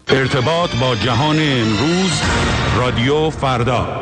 ارتباط با جهان امروز، رادیو فردا.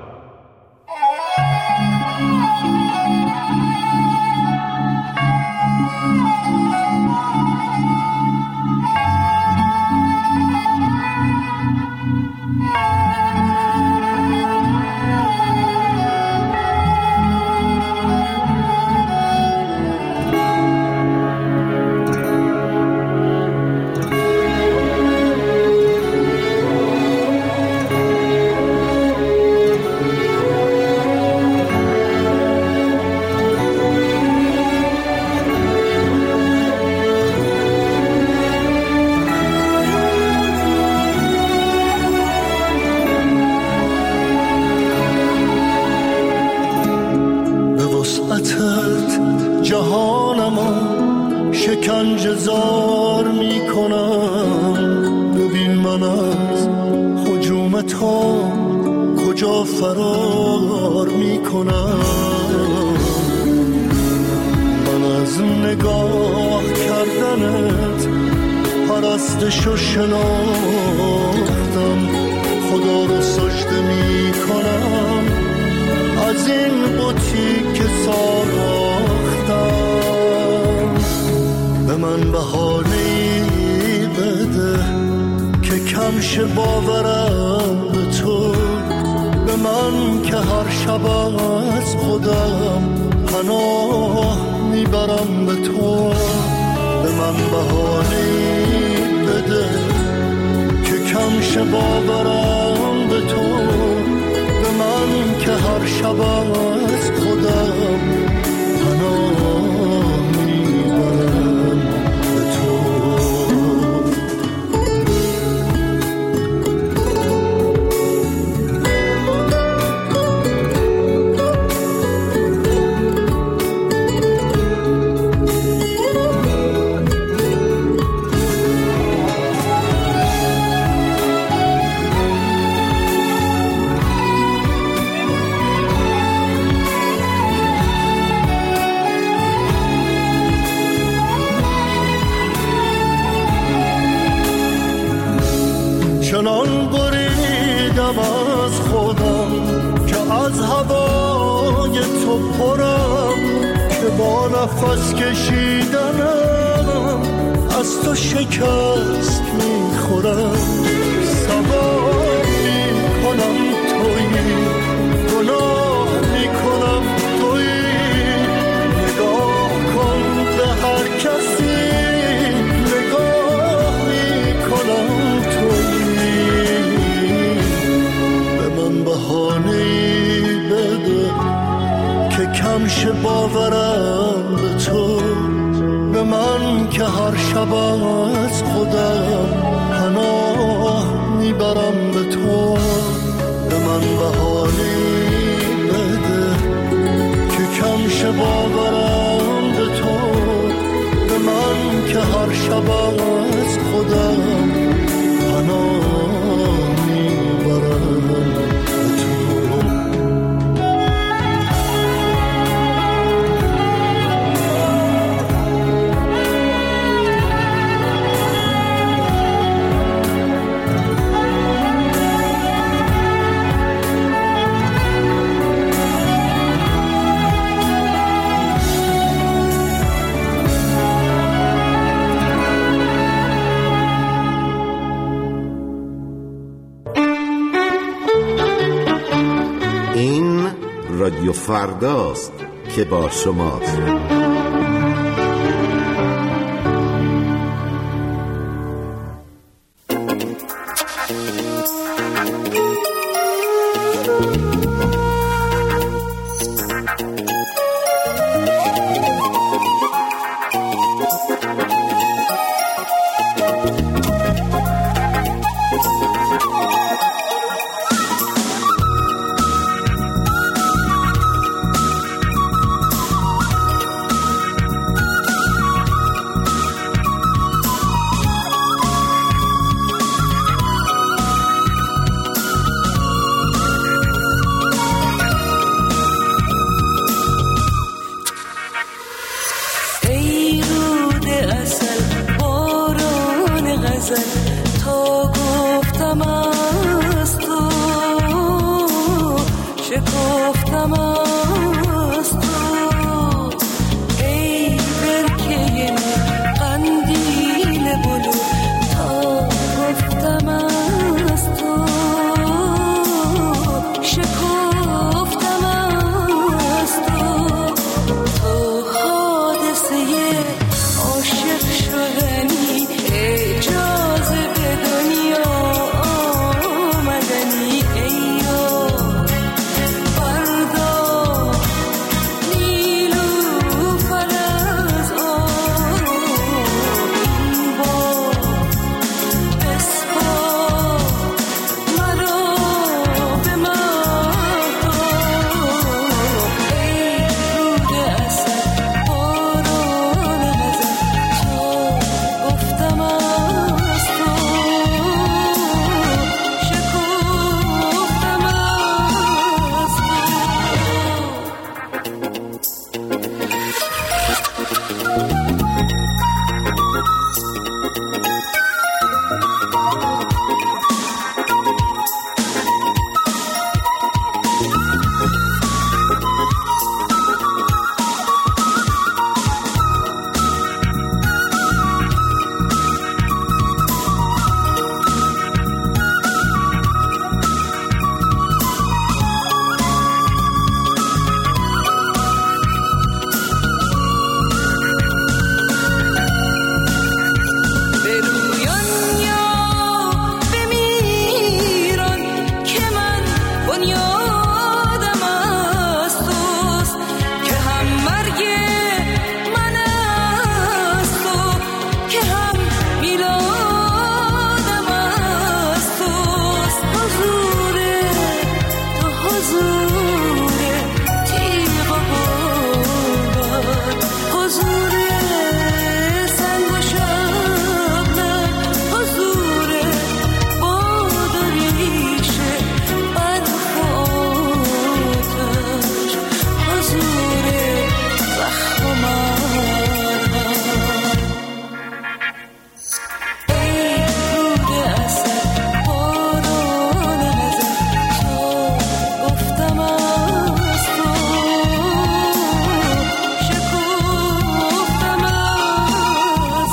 رادیو فرداست که با شماست. غزل تا گفتم از تو، شکفتم از تو، ای برکه قندیل بلو تا گفتم از تو، شکفتم از تو، تو حادثه عاشق شدنی، اجازه به دنیا آمدنی، ای یار فردا نیلوفر از آب، این بار بسپار مرا به مهتاب، ای رود اثر باران نظر تا گفتم از تو، شکفتم از برویان یا بمیران که من بنیادم از توست، که هم مرگ من از تو، که هم میلادم از توست، حضور تو حضور تیغ و گلبرگ، حضور سنگ و شبنم، حضور باد و ریشه برف و آتش، حضور زخم و مرهم، ای رود اثر باران نظر تا گفتم از تو، شکفتم از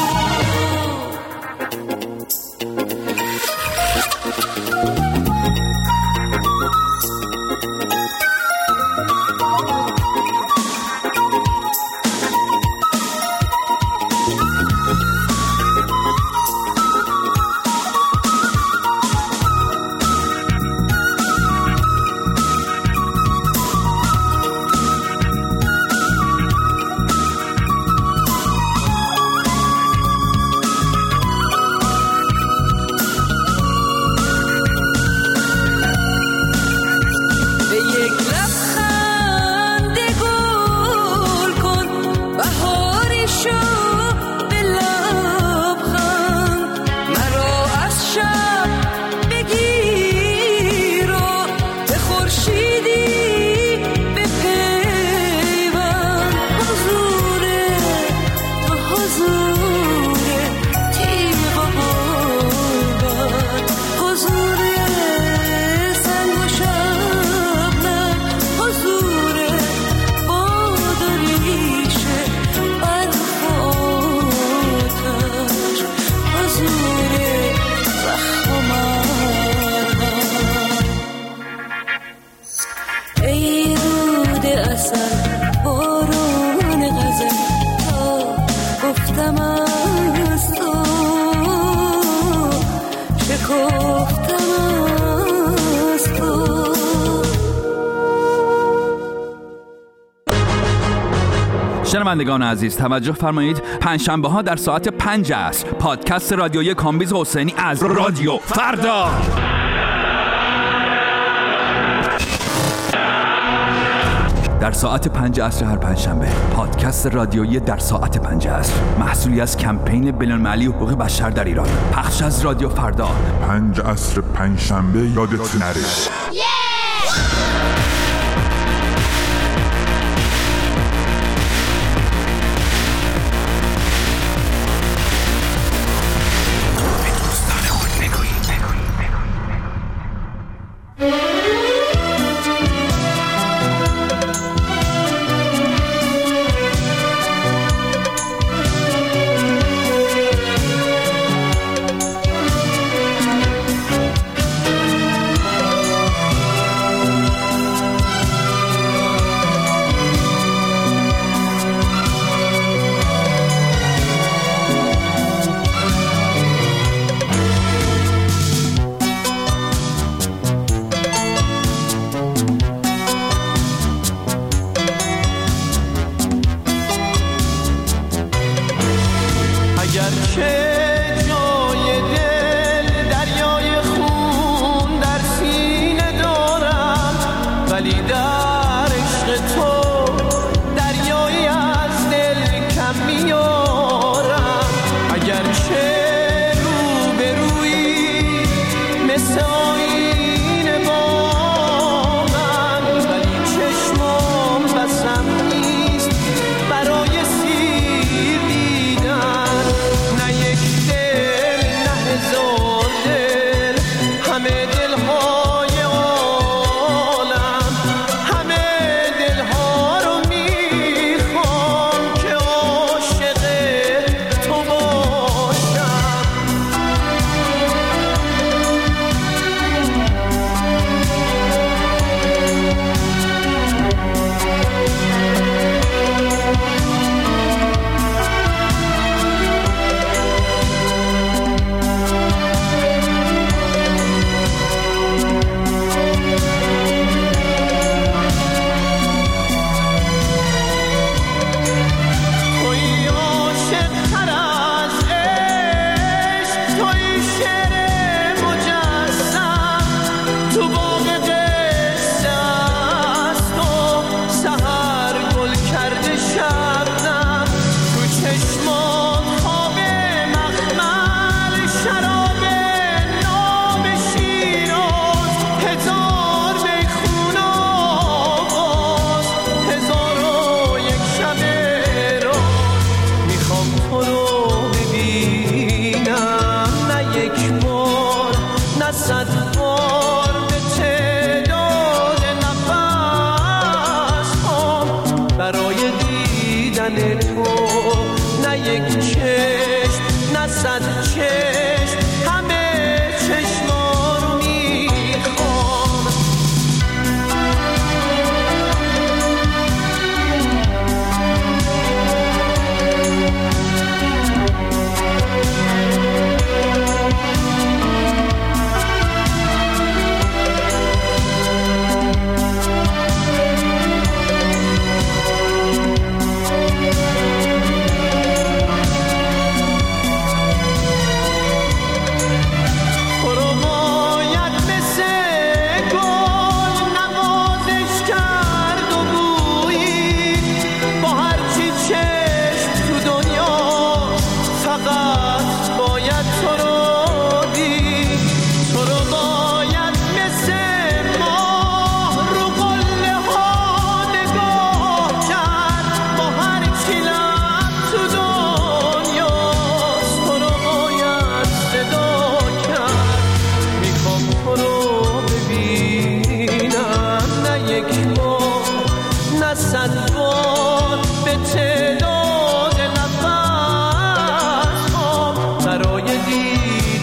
به یک لبخند گل کن بهاری شو به لبخند، مرا از شب بگیر و به خورشیدی بپیوند، حضور تو حضور تیغ و گلبرگ، حضور سنگ و شبنم، حضور باد و ریشه برف و آتش، حضور زخم و مرهم، ای رود اثر باران غزل تا گفتم از تو، شکفتم از تو. شنوندگان عزیز توجه فرمایید، پنجشنبه ها در ساعت 5 عصر پادکست رادیویی کامبیز حسینی از رادیو فردا. در ساعت 5 عصر هر پنجشنبه پادکست رادیویی در ساعت 5 عصر، محصولی از کمپین بین‌المللی حقوق بشر در ایران، پخش از رادیو فردا. 5 عصر پنجشنبه یادت نره.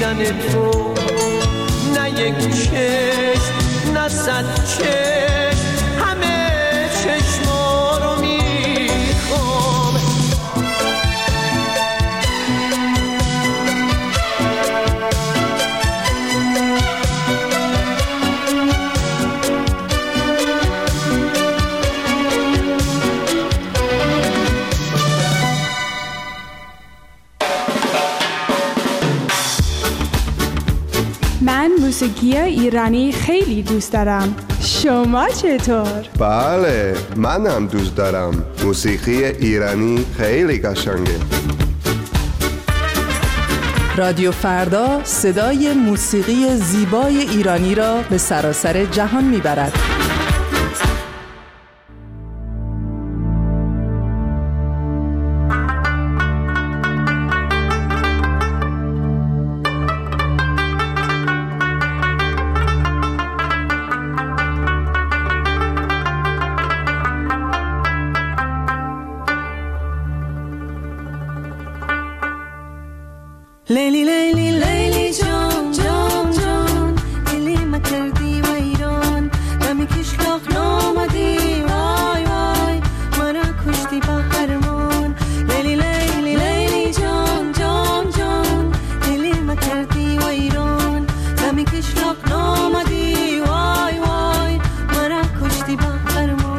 دیدن تو، نه یک چشم نه صد چشم، همه چشما رو میخوام. من موسیقی ایرانی خیلی دوست دارم. شما چطور؟ بله، من هم دوست دارم. موسیقی ایرانی خیلی قشنگه. رادیو فردا صدای موسیقی زیبای ایرانی را به سراسر جهان میبرد. لیلی لیلی لیلی جان جان جان، دلی ما کردی ویران، نمی کشلاق نامدی وای وای، مرا کشتی با هرمان. لیلی لیلی لیلی جان جان جان، دلی ما کردی ویران، نمی کشلاق نامدی وای وای، مرا کشتی با هرمان.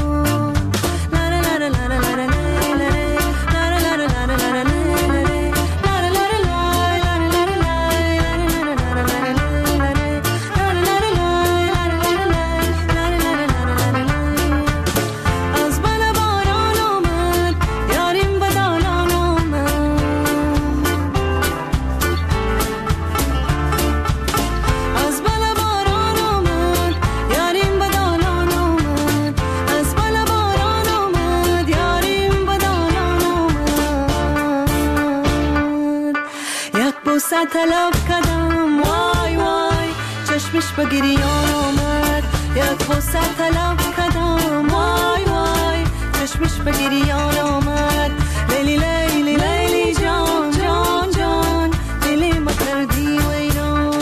طلب کردم وای وای، چشمش به گریان آمد. یک بوسه طلب کردم وای وای، چشمش به گریان آمد. لیلی لیلی لیلی جان جان جان، دلی ما کردی ویران.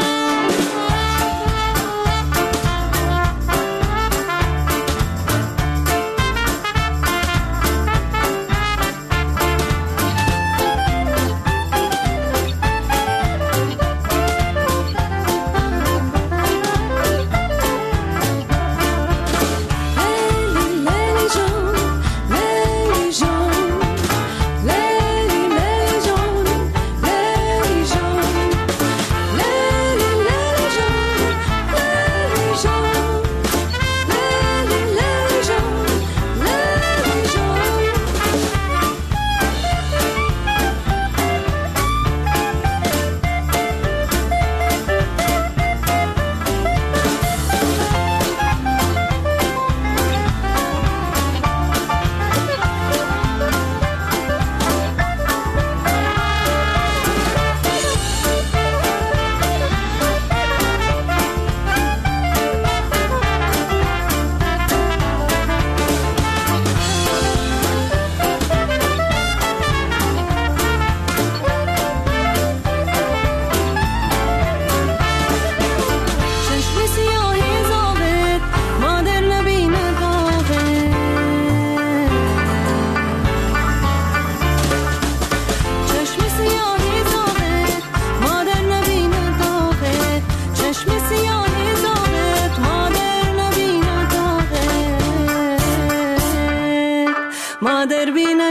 مادر بینا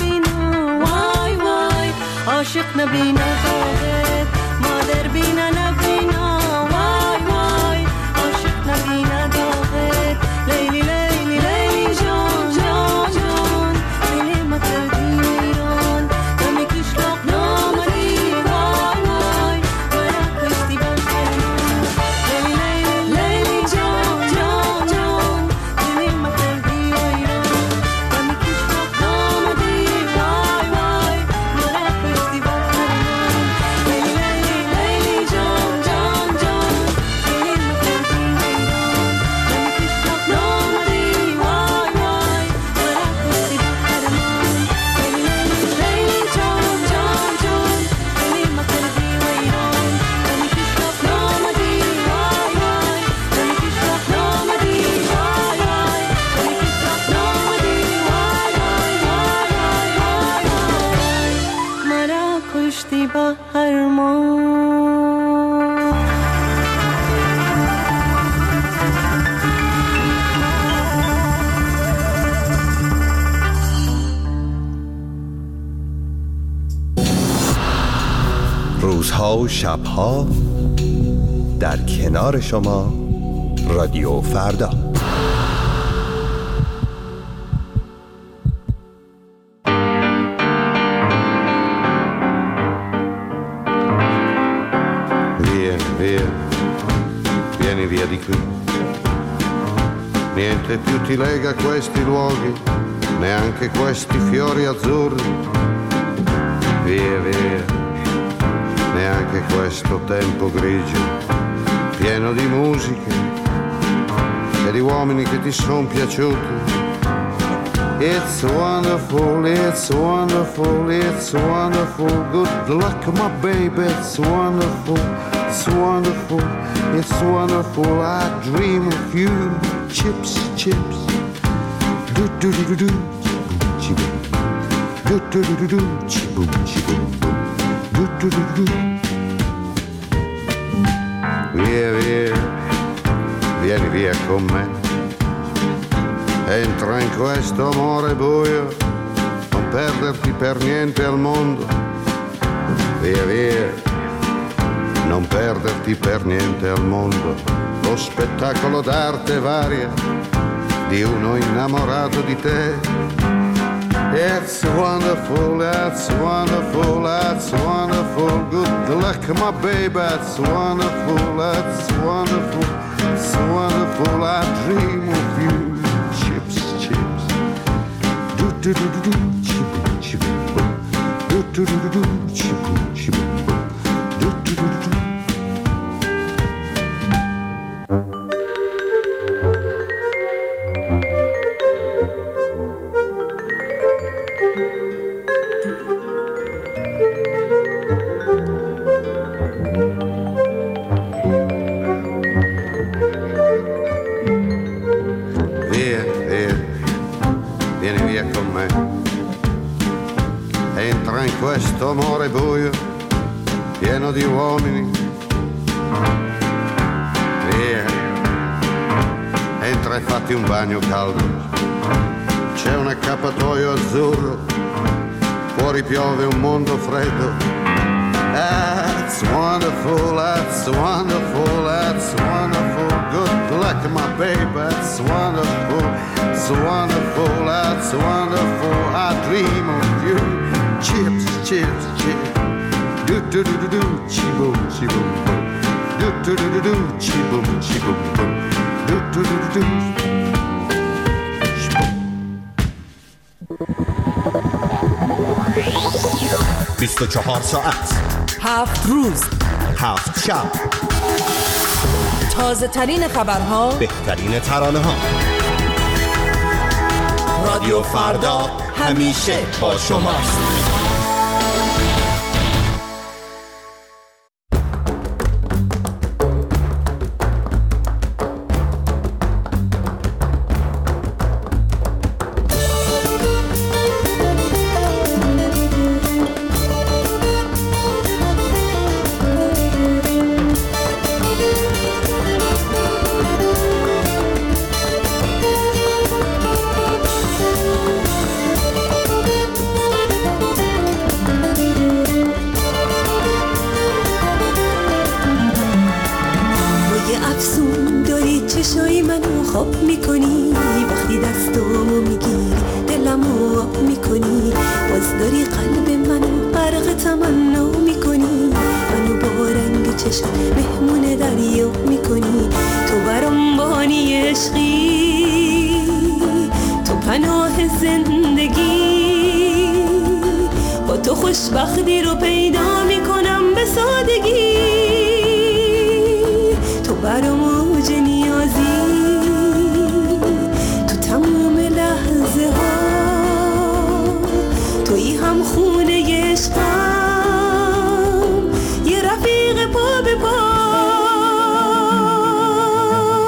نبینا وای وای، عاشق نبینا داغت. مادر بینا نبینا وای وای، عاشق نبینا داغت. لیلی لیلی لیلی جان جان جان، دلی ما کردی ویران، نمی کشلاق نامدی وای وای، مرا کشتی با هرمان. لیلی لیلی لیلی جان جان جان، دلی ما کردی ویران، نمی کشلاق نامدی وای وای، مرا کشتی با هرمان. کرمان. روزها و شبها در کنار شما رادیو فردا. Vieni via di qui. Niente più ti lega questi luoghi, neanche questi fiori azzurri. Via, via, neanche questo tempo grigio, pieno di musiche e di uomini che ti son piaciuti. It's wonderful, it's wonderful, it's wonderful. Good luck, my baby, it's wonderful, it's wonderful, it's wonderful. I dream of you. Chips, chips. Do do do do do. Chiboom. Do do do do do. Chiboom, chiboom. Do do do do. Via, via, vieni via con me. Entra in questo amore buio, non perderti per niente al mondo. Via, via, non perderti per niente al mondo. Lo spettacolo d'arte varia di uno innamorato di te. It's wonderful, it's wonderful, it's wonderful. Good luck, my baby, it's wonderful, it's wonderful, it's wonderful. I dream of you. Chips, chips. Do do do do do. Chiboom, chiboom. Do do do do do. Chiboom, chiboom. Do do do do do. Questo amore buio, pieno di uomini. Via, entra e fatti un bagno caldo. C'è un accappatoio azzurro, fuori piove un mondo freddo. That's wonderful, that's wonderful, that's wonderful. Good luck, my baby, that's wonderful, it's wonderful, that's wonderful. I dream of you. Chips, chips, chips. Do do do do do. Chiboom, chiboom, boom. Do do do do do. Chiboom, chiboom, boom. Do do do do do. 24 ساعت 7 روز 7 شب، تازه ترین خبرها، بهترین ترانه ها. رادیو فردا همیشه با شماست. چشای منو خواب میکنی، وقتی دستامو میگیری دلمو آب میکنی، باز داری قلب منو غرق تمنا میکنی، منو با رنگ چشم مهمون دریا میکنی، تو برام بانی عشقی، تو پناه زندگی، با تو خوشبختی رو پیدا میکنم به سادگی، تو برام اوج نیازی، تو تمام لحظه ها، تویی هم خونه عشقم، یه رفیق پا به پا،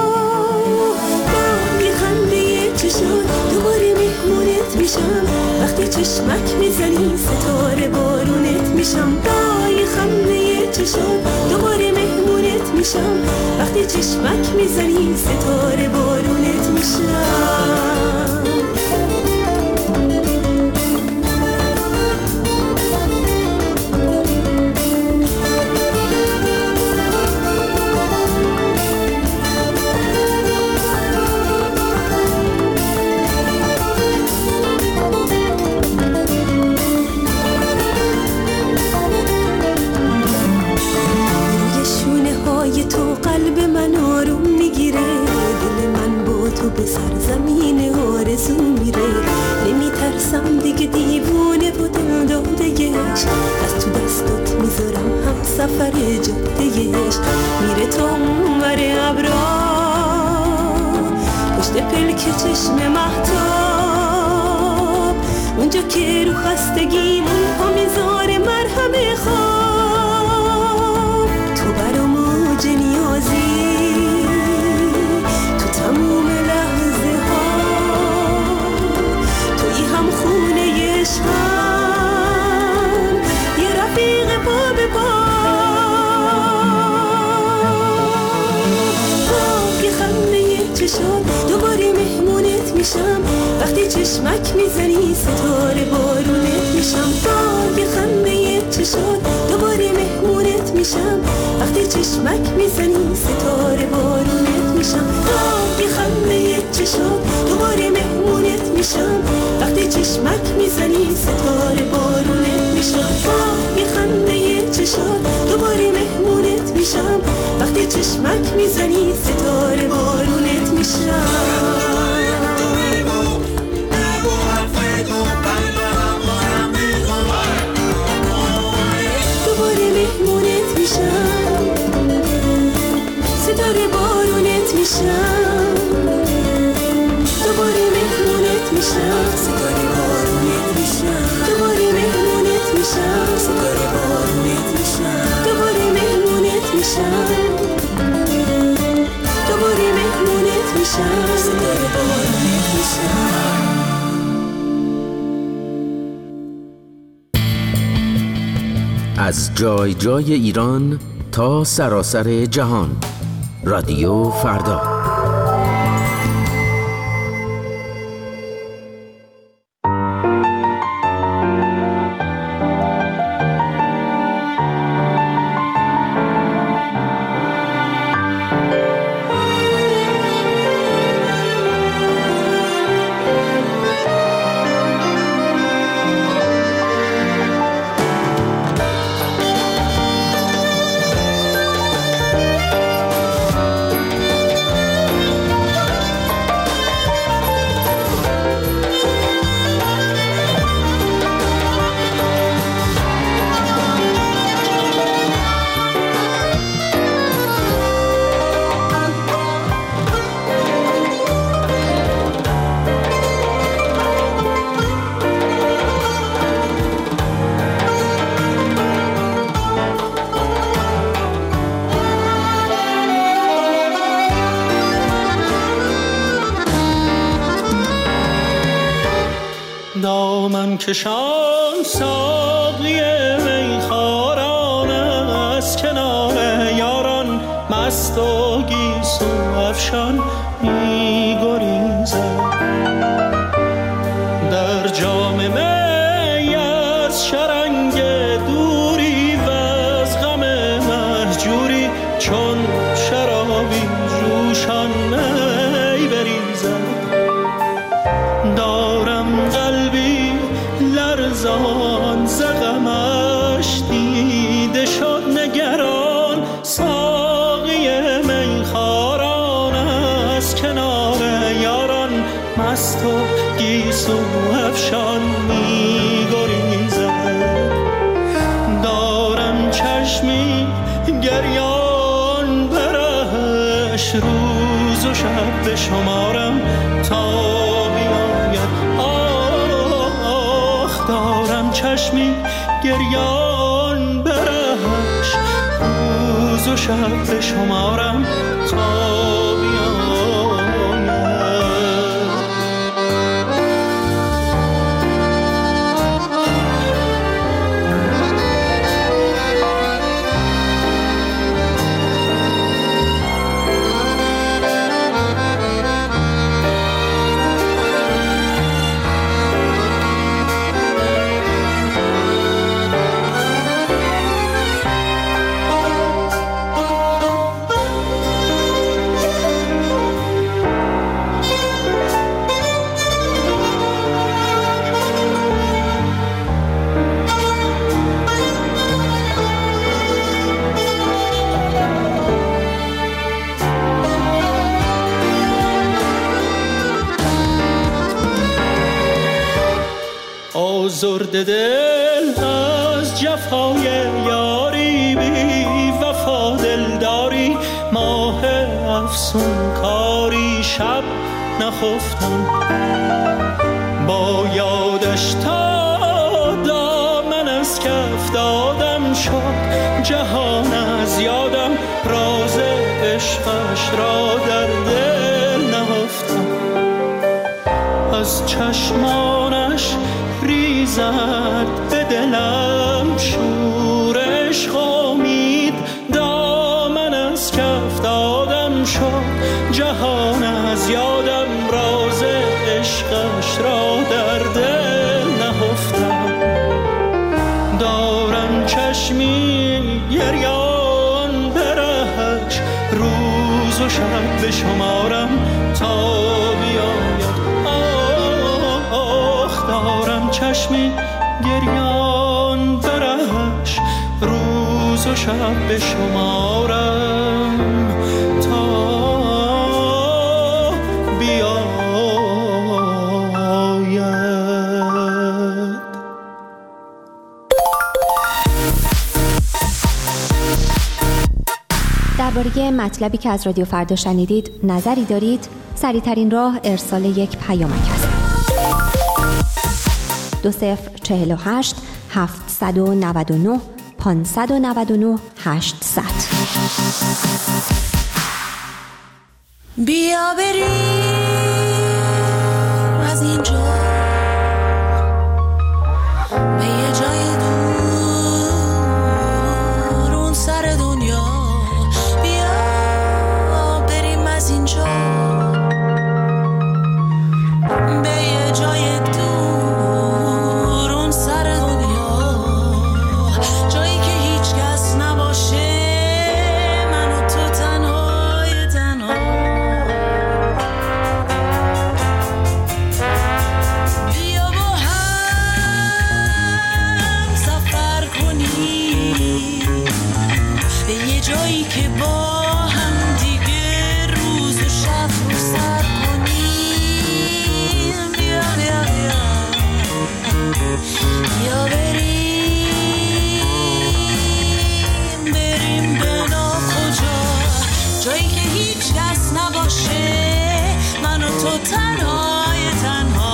با یه خنده چشات دوباره مهمونت میشم، وقتی وقتی چشمک میزنی ستاره بارونت میشم، پای خنده چشات دوباره مهمونت میشم. وقتی چشمک میزنی ستاره بارونت میشم. تو قلب من آروم میگیره، دل من با تو به سرزمین آرزو میره. نمیترسم دیگه دیوونه و دل دادهش، از تو دستات میذارم هم سفر جادهش. میره تا اونور ابرا پشت پلک چشم مهتاب، اونجا که رو خستگیمون پا میذاره مرهم خواب. تو برام موج نیازی تو تموم لحظه ها، توی هم خونه عشقم، یه رفیق پا به پا. پاک خنده چشات دوباره مهمونت میشم، وقتی چشمک میزنی ستاره بارونت میشم. پاک خنده چشات دوباره مهمونت میشم، وقتی چشمک میزنی ستاره بارونت میشم. پاک خنده چشات دوباره مهمونت میشم، وقتی چشمک میزنی ستاره بارونت میشم. پاک خنده چشات دوباره مهمونت میشم، وقتی چشمک میزنی ستاره بارونت میشم. ستاره بارونت میشم، دوباره مهمونت میشم. ستاره بارونت میشم، دوباره مهمونت میشم. ستاره بارونت میشم، دوباره مهمونت میشم. دوباره مهمونت میشم. ستاره بارونت میشم. از جای جای ایران تا سراسر جهان، رادیو فردا. دامن کشان ساقی میخواران، از کنار یاران مست و گیسو افشان میگریزد. در جام می از شرنگ دوری و از غم مهجوری، چون شرابی جوشان می بریزد. دارم قلبی لرزان ز غمش دیده شد نگران، ساقی میخواران از کنار یاران مست و گیسو افشان میگریزد. دارم چشمی گریان برش، روز و شب به شمارم تا دارم چشمی گریان برش، روز و شب به شمارم تا بیاید. آزرده دل از جفای یاری، بی وفا دلداری، ماه افسون کاری، شب نخفتم با یادش تا دامن از کف دادم شد جهان از یادم، راز عشقش را در دل نهفتم. از چشمانش ریزد به دلم شور عشق امید، دامن از کف دادم شد جهان از یادم، راز عشقش را در دل نهفتم. دارم چشمی گریان برهش، روز و شب بشمارم تا بیاید. دارم چشمی گریان برهش، روز و شب بشمارم تا بیاید. درباره مطلبی که از رادیو فردا شنیدید نظری دارید؟ سریع‌ترین راه ارسال یک پیامک است. 2048 799 599 800. بیا بریم از اینجا به یه جای دور اون سر دنیا، بیا بریم از اینجا به یه جای دور اون سر دنیا، جایی که هیچ کس نباشه، من و تو تنهای تنها. بیا با هم سفر کنیم به یه جایی که با هم دیگه روز و شب رو سر کنیم. بیا بیا بیا بیا بریم به ناکجا، جایی که هیچ کس نباشه، من و تو تنهای تنها.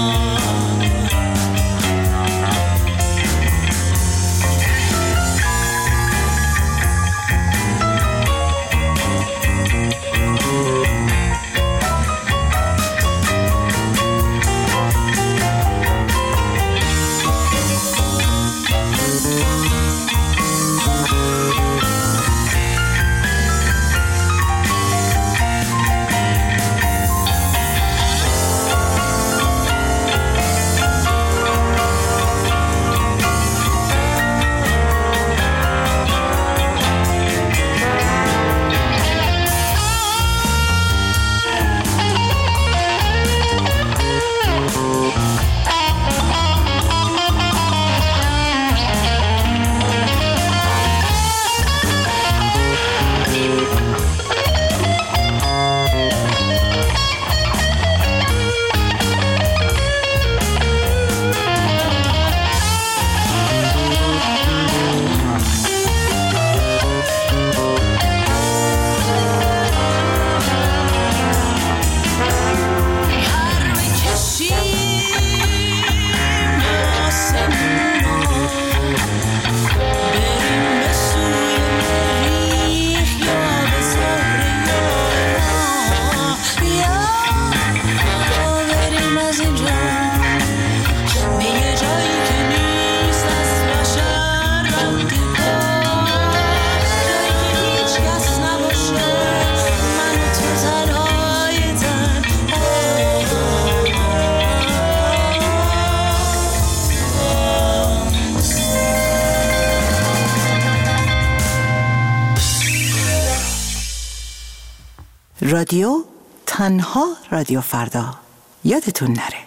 رادیو تنها رادیو فردا، یادتون نره.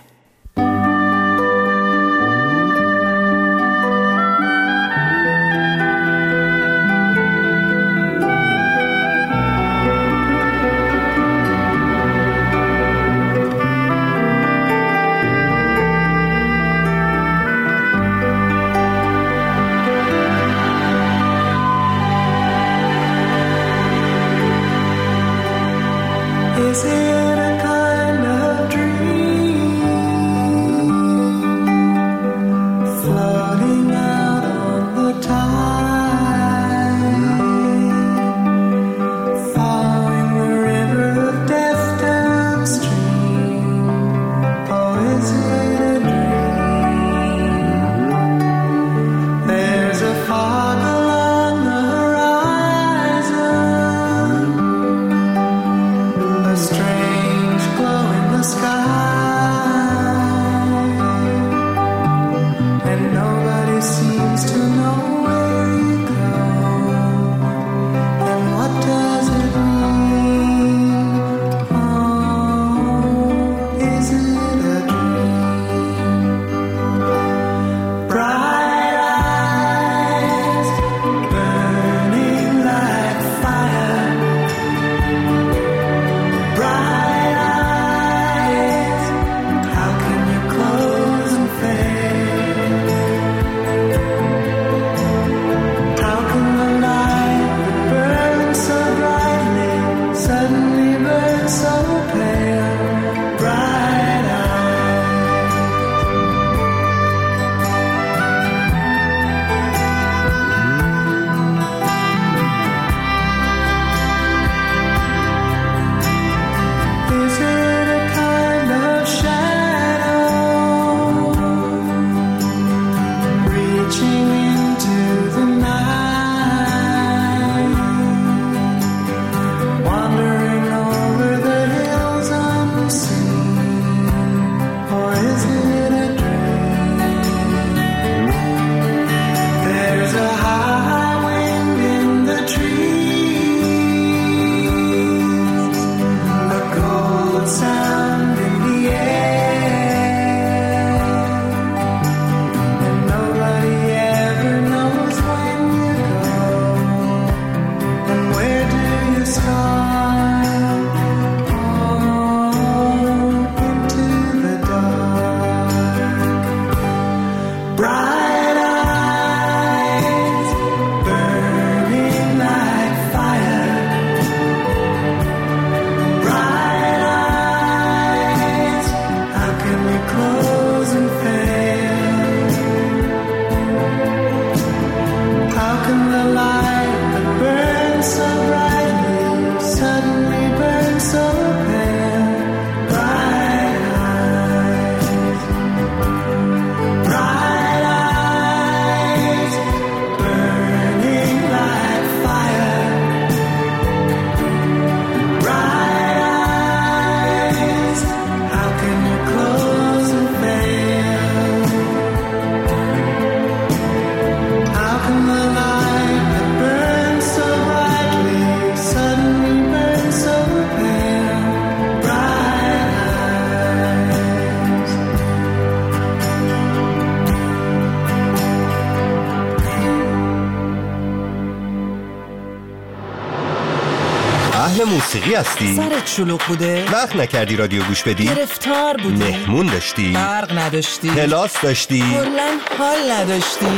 موسیقی هستی؟ سرت شلوغ بوده؟ وقت نکردی رادیو گوش بدی؟ گرفتار بودی؟ مهمون داشتی؟ برق نداشتی؟ کلاس داشتی؟ کلاً حال نداشتی؟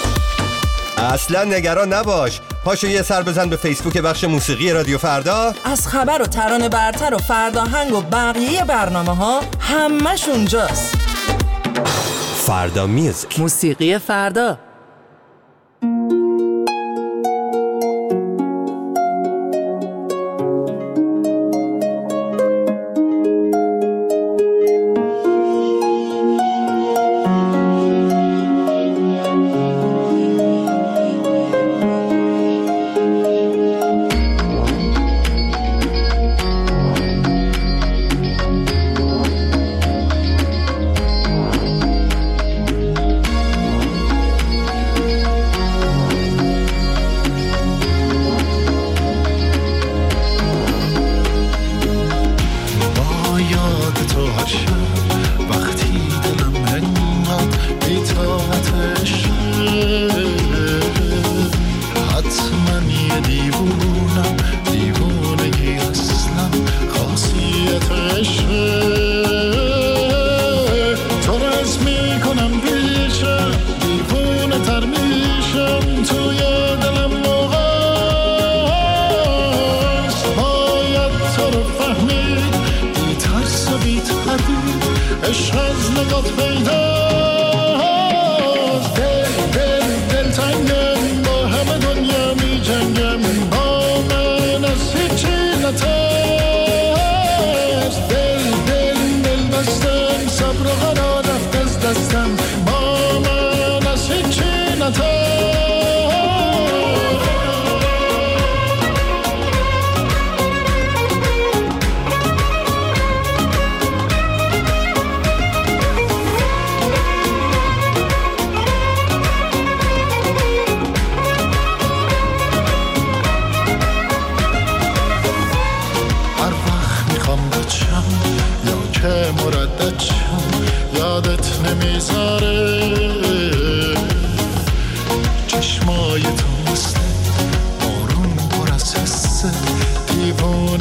اصلا نگران نباش، پاشو یه سر بزن به فیسبوک بخش موسیقی رادیو فردا. از خبر و ترانه برتر و فرداهنگ و بقیه برنامه ها همش اونجاست. فردا میوزیک، موسیقی فردا.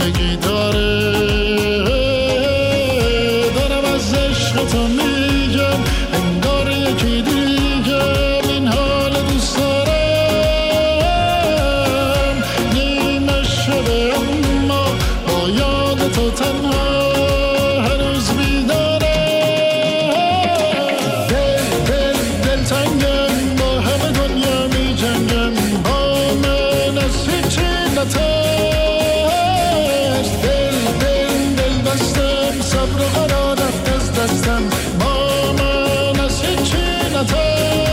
زندگی داره. دارم از عشق تو میگم انگار یکی دیگم این حال دوست دارم. نیمه شده اما با یاد تو تنها هنوز بیدارم. دل تنگم با همه دنیا می جنگم، با من از هیچی نترس. دل بستم صبر و قرار رفت از دستم، با من از هیچی نترس.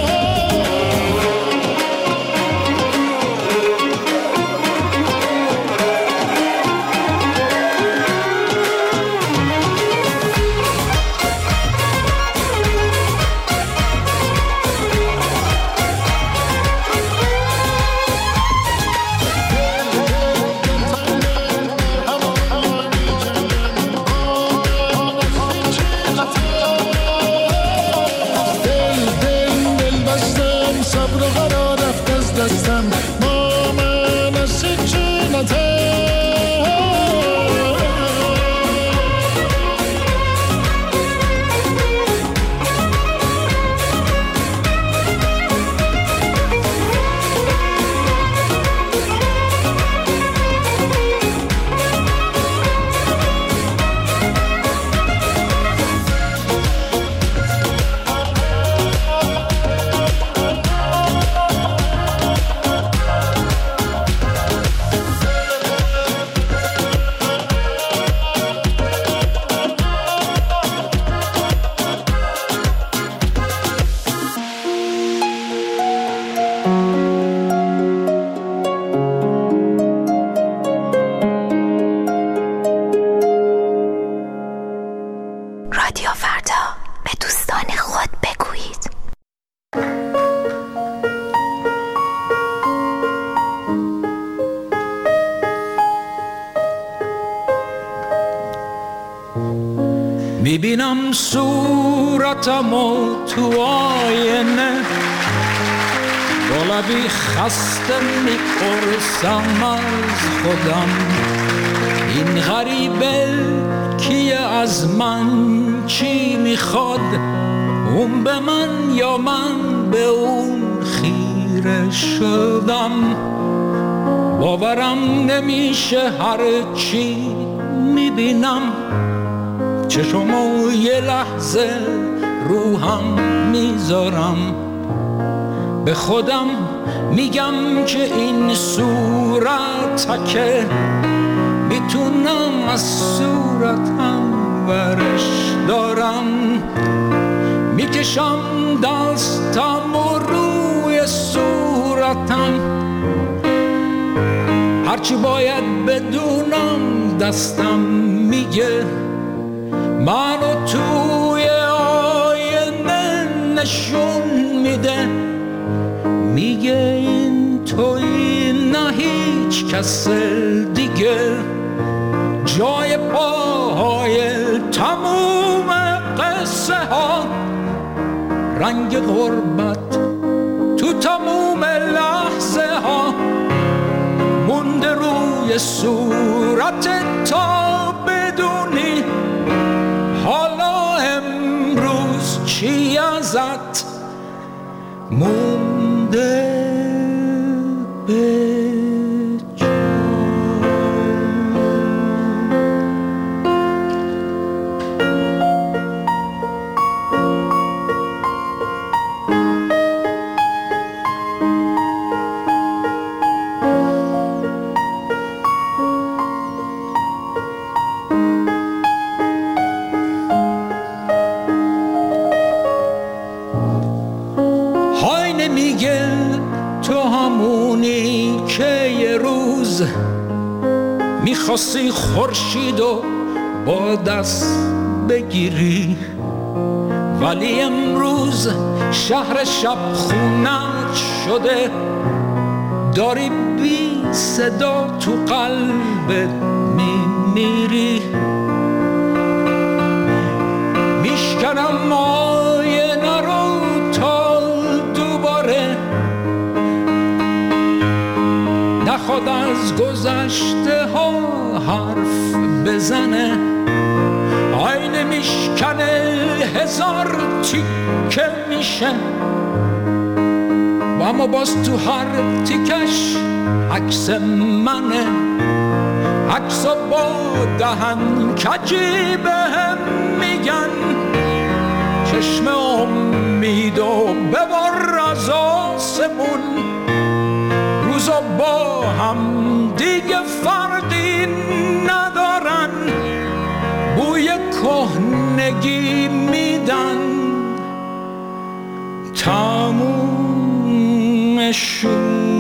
صبر و قرار رفت از دستم، با من از هیچی نترس. رادیو فردا، به دوستان خود بگویید. میبینم صورتمو تو آینه، با لبی خسته میپرسم از خودم این غریبه کیه، از من چی میخواد، اون به من یا من به اون خیره شدم. باورم نمیشه هر چی میبینم، چشمو یه لحظه روهم میذارم، به خودم میگم که این صورتکه میتونم از صورتم ورش دارم. میکشم دستم و روی صورتم، هرچی باید بدونم دستم میگه، منو توی آینه نشون میده، میگه این توی نه هیچ کس دیگه. جای پاهای تموم قصه ها، رنگ غربت تو تموم لحظه ها، مونده روی صورت تا بدونی حالا امروز چی ازت مونده به میخواستی خورشیدو با دست بگیری، ولی امروز شهر شب خونت شده، داری بی صدا تو قلبت میمیری. میشکنم آینه رو تا دوباره نخواد از از گذشته ها حرف بزنه، آینه میشکنه هزار تیکه میشه، و اما باز تو هر تیکش عکس منه، عکس با دهن کجی بهم میگن، چشم امید و ببر از آسمون، روزا با هم دیگه فرقی ندارن، بوی کهنگی میدن تمومشون.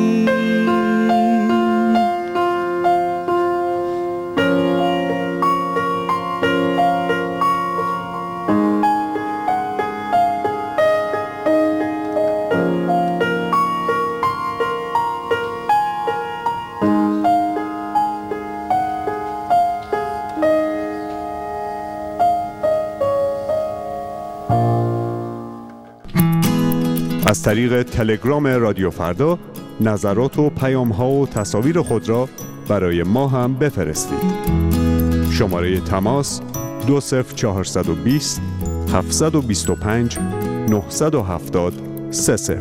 از طریق تلگرام رادیو فردا نظرات و پیام‌ها و تصاویر خود را برای ما هم بفرستید. شماره تماس 20420 725 970 30.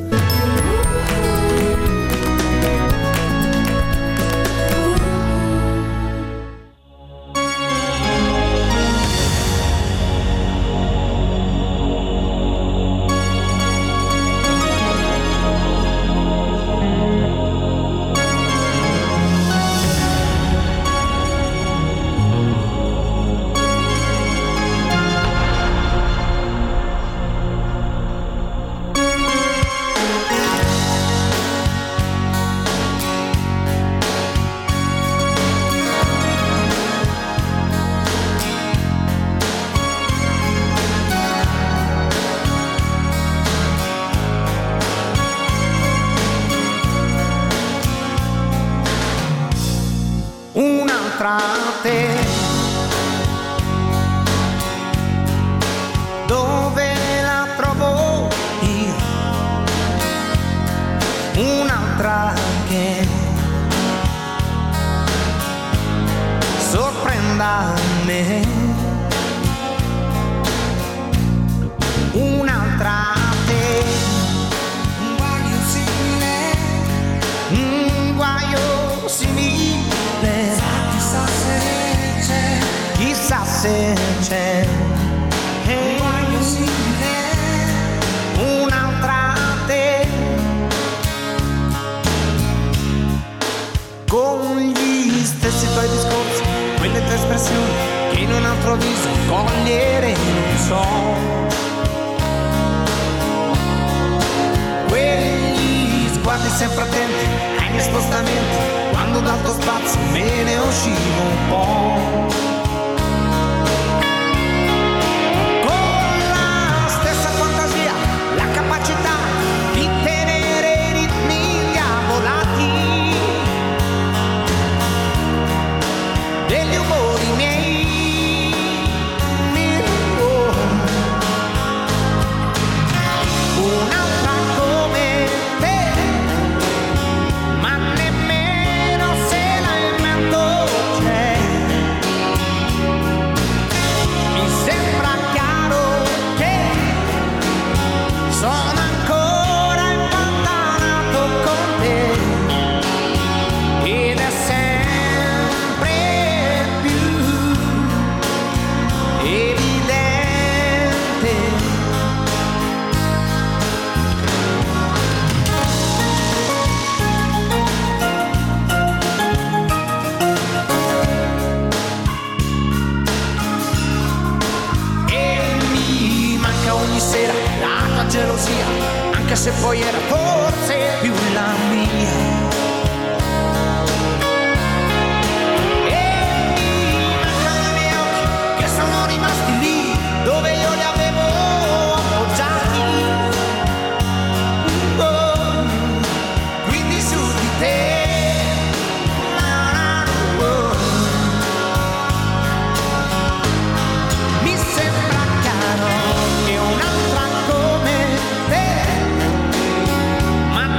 Dove la trovo io? Un'altra che sorprenda me, un'altra te, un guaio simile, un guaio simile, chissà se c'è, chissà se c'è. Un'altra te, con gli stessi tuoi discorsi, quelle tue espressioni che in un altro viso cogliere non so, quegli sguardi sempre attenti ai miei spostamenti, quando dal tuo spazio me ne uscivo un po'. Gelosia, anche se poi era forse più la mia. E mi mancano i miei occhi che sono rimasti lì dove io li avevo appoggiati. Oh, quindi su di te. Mi sembra chiaro che un'altra come te, ma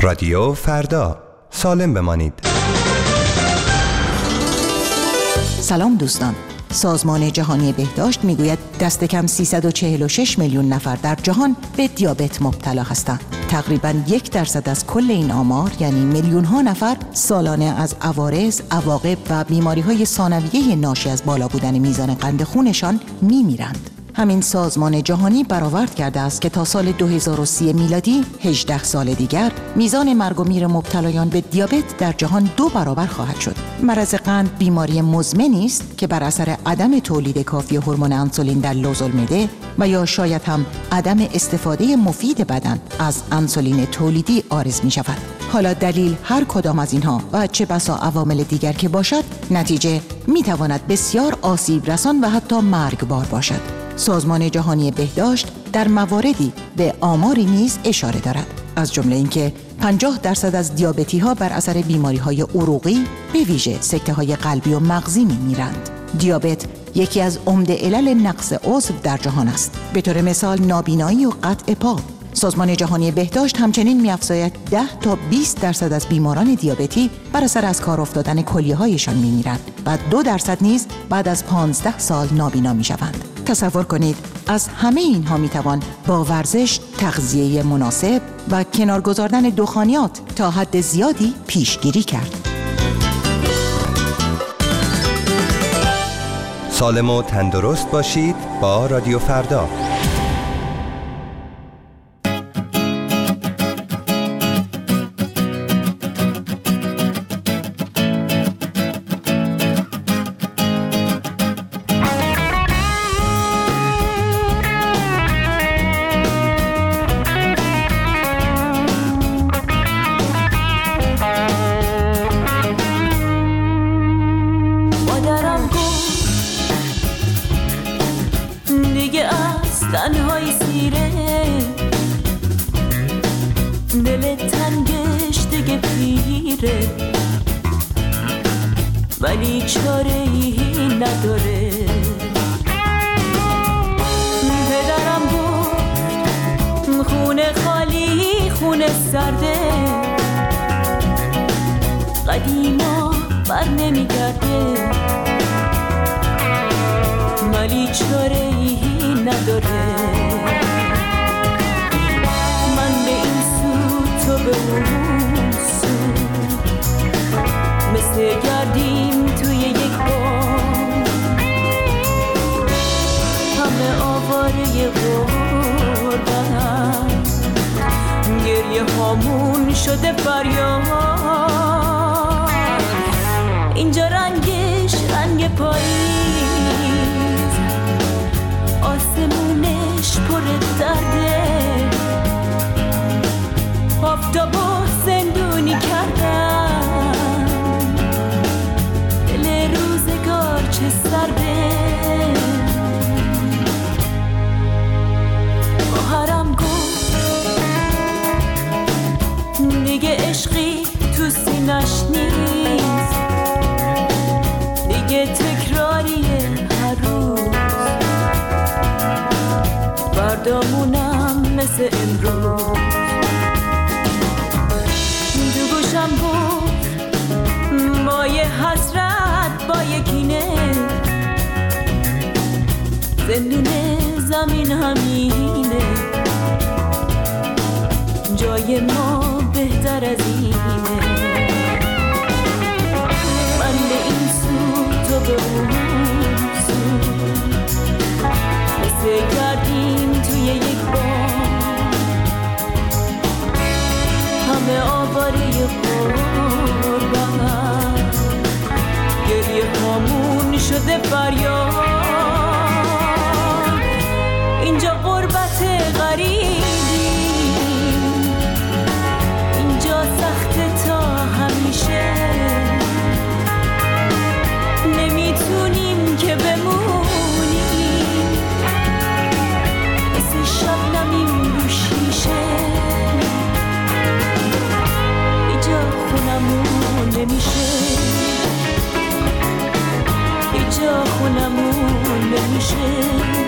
رادیو فردا، سالم بمانید. سلام دوستان. سازمان جهانی بهداشت میگوید دست کم 346 میلیون نفر در جهان به دیابت مبتلا هستند. تقریباً 1% از کل این آمار، یعنی میلیون ها نفر، سالانه از عوارض، عواقب و بیماری‌های ثانویه ناشی از بالا بودن میزان قند خونشان میمیرند. همین سازمان جهانی برآورد کرده است که تا سال 2030 میلادی 18 سال دیگر میزان مرگ و میر مبتلایان به دیابت در جهان 2 برابر خواهد شد. مرض قند بیماری مزمنی است که بر اثر عدم تولید کافی هورمون انسولین در لوزالمعده و یا شاید هم عدم استفاده مفید بدن از انسولین تولیدی عارض می شود. حالا دلیل هر کدام از اینها و چه بسا عوامل دیگر که باشد، نتیجه می تواند بسیار آسیب رسان و حتی مرگبار باشد. سازمان جهانی بهداشت در مواردی به آماری نیز اشاره دارد، از جمله اینکه 50% از دیابتی ها بر اثر بیماری های عروقی، به ویژه سکته های قلبی و مغزی میمیرند. دیابت یکی از عمده علل نقص عضو در جهان است، به طور مثال نابینایی و قطع پا. سازمان جهانی بهداشت همچنین می‌افزاید 10 تا 20% از بیماران دیابتی بر اثر از کار افتادن کلیه‌هایشان می‌میرند و 2% نیز بعد از 15 سال نابینا می‌شوند. تصور کنید از همه اینها می‌توان با ورزش، تغذیه مناسب و کنار گذاردن دخانیات تا حد زیادی پیشگیری کرد. سالم و تندرست باشید با رادیو فردا. تنهای سیره دل تنگش دیگه پیره، ولی چاره‌ای نداره. پدرم گفت خونه خالی خونه سرده، قدیما بر نمیگرده، ولی چاره‌ای نداره. من به این سو تو به اون سو، مثل گردیم توی یک بام، همه آواره غربتن، گریه هامون شده فریاد. اینجا رنگش رنگ پاییز، آسمونش پر درده، آفتابو زندونی کردن، دل روزگار چه سرده. خواهرم گفت دیگه عشقی تو سینش نیست، دیگه تکراریه هر روز، فردامونم مثل امروز. دو گوشم گفت ما یه حسرت با یکینه، زندون زمین همینه، جای ما بهتر از اینه. من به این سو تو به اون سو، مثل گردیم توی یک بام، همه آواره غربت، گریه هامون شده فریاد. اینجا غربت غریبی، اینجا سخت تا همیشه، نمیتونیم که بمونیم مثل شبنمیم رو شیشه. اینجا خونمون نمیشه، اینجا خونمون نمیشه.